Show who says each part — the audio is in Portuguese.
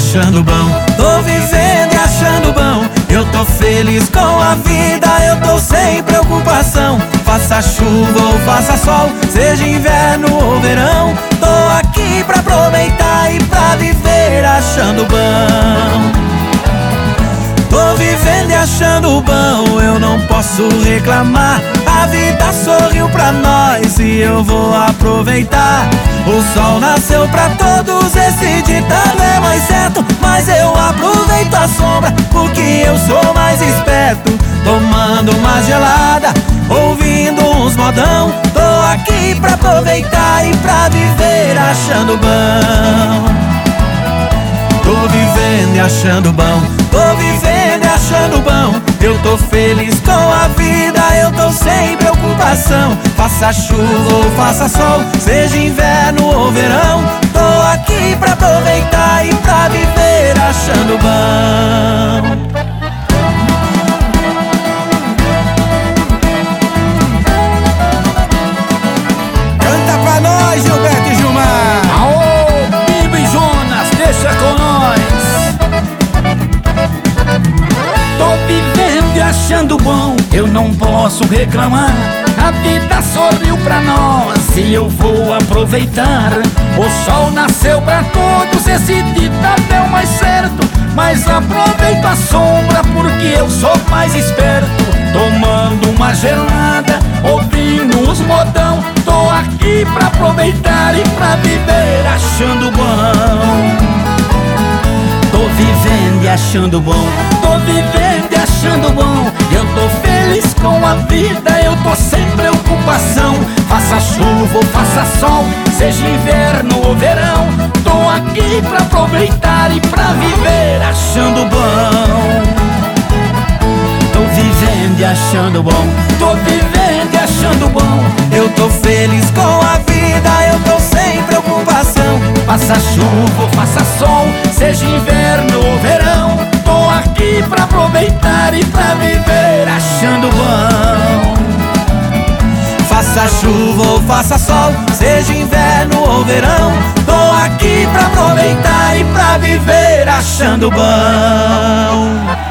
Speaker 1: achando bom. Tô vivendo e achando bom. Eu tô feliz com a vida, eu tô sem preocupação. Faça chuva ou faça sol, seja inverno ou verão, tô aqui pra aproveitar e pra viver achando bom. Tô vivendo e achando bom, eu não posso reclamar. A vida sorriu pra nós e eu vou aproveitar. O sol nasceu pra todos, esse ditado é mais certo, mas eu aproveito a sombra porque eu sou mais esperto. Tomando uma gelada, ouvindo uns modão, tô aqui pra aproveitar e pra viver achando bom. Tô vivendo e achando bom, tô vivendo e achando bom. Eu tô feliz com a vida, eu tô sem preocupação. Faça chuva ou faça sol, seja inverno ou verão, tô aqui pra aproveitar e pra viver achando bom.
Speaker 2: Canta pra nós, Gilberto e Gilmar.
Speaker 3: Aô, Bibo e Jonas, deixa com nós. Tô vivendo e achando bom, eu não posso reclamar. A vida sorriu pra nós e eu vou aproveitar. O sol nasceu pra todos, esse ditado é o mais certo, mas aproveito a sombra porque eu sou mais esperto. Tomando uma gelada, ouvindo os modão, tô aqui pra aproveitar e pra viver achando bom. Tô vivendo e achando bom, tô vivendo e achando bom. Eu tô feliz com a vida, eu tô sem preocupação. Faça chuva ou faça sol, seja inverno ou verão, tô aqui pra aproveitar e pra viver achando bom. Tô vivendo e achando bom, tô vivendo e achando bom.
Speaker 1: Eu tô feliz com a vida, eu tô sem preocupação.
Speaker 3: Faça chuva ou faça sol, seja inverno ou verão, tô aqui pra aproveitar e pra viver achando bom.
Speaker 1: Faça chuva ou faça sol, seja inverno ou verão, tô aqui pra aproveitar e pra viver achando bom.